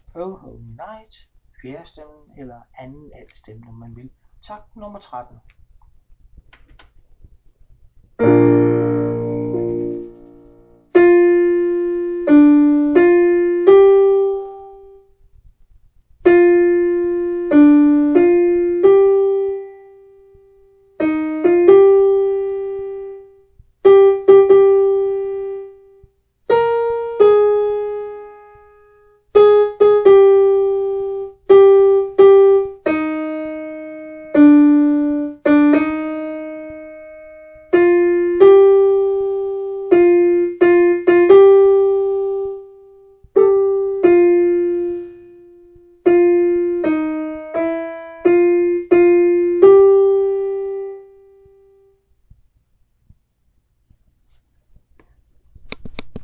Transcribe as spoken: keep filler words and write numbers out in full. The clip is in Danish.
Oh Holy Night, fjerde stemmen eller anden alt stemme, om man vil. Takt nummer tretten.